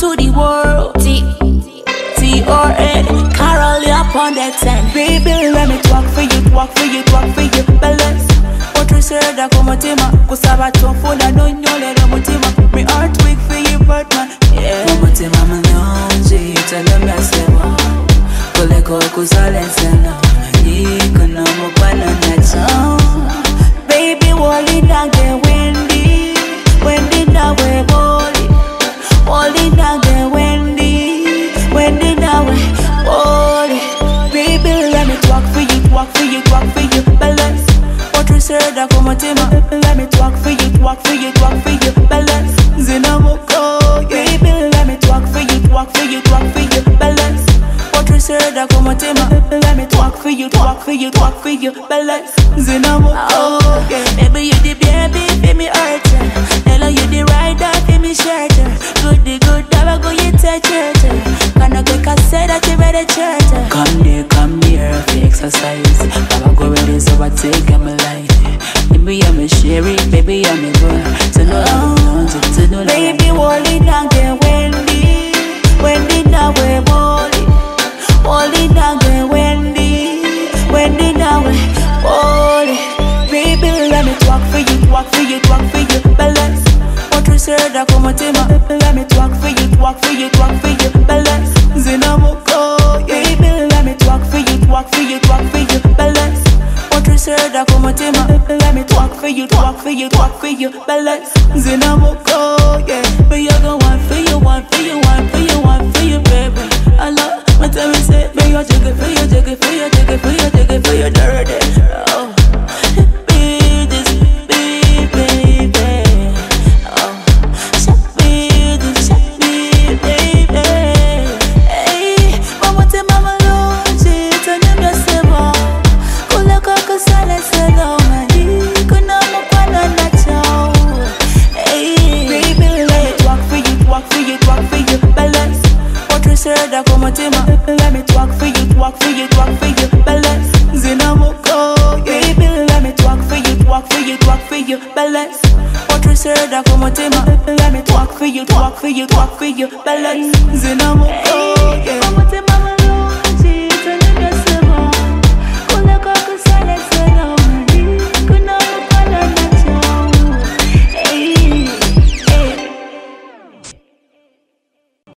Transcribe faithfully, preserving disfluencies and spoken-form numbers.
to the world. T T R A, Carol, you're upon that ten. Baby, let me talk for you, talk for you, talk for you. Balance. Otruserda kumutima, kusaba tofuna no nyolera mutima. Me heart weak for you, but man, yeah. Kumutima manonji, tell me asema. Koleko kusale sana, niko na mukwana nacho. Baby, wali nage Wendy, Wendy nawe boli, wali nage Wendy, Wendy nawe boli. Baby, let me talk for you, talk for you, talk for you. Balance. Otruserda kumutima, let me talk for you, talk for you, talk for you. Balance. Zinamoko, baby, let me talk for you, talk for you, talk for you. Balance. Otruserda kumutima, let me talk for you, talk for you, talk for you. Balance. Zinamoko, baby, you the baby, feel me hurt. Hello, you the rider, feel me shelter. Good, the good, never go you touch it. Gonna quick, I say that you ready church. Come near, come near, fi exercise. Baba go ready, so I take my life. Baby, I'm a sherry, baby, I'm a boy. So no, no, no, to no, baby, wally down there, Wendy, Wendy now we wally, wally down there, Wendy, Wendy now we wally. Baby, let me talk for you, talk for you, talk for you. Balance. Otruserda kumutima, let me talk for you, talk for you, talk for you. Balance. Zinamoko, baby, let me talk for you, talk for you, talk for you. Balance. Otruserda kumutima, let me talk for you, talk for you, talk for you. Balance. Zinamoko, yeah. But you go one for you, one for you, one for you, one for you, baby. I love my time is it, but you jiggle for you, jiggle for you, jiggle for you, jiggle for you, dirty. Oh. Otruserda kumutima, let me talk for you, talk for you, talk for you. Balance. Zinamoko, baby, let me talk for you, talk for you, talk for you. Balance. Otruserda kumutima, let me talk for you, talk for you, talk for you. Balance.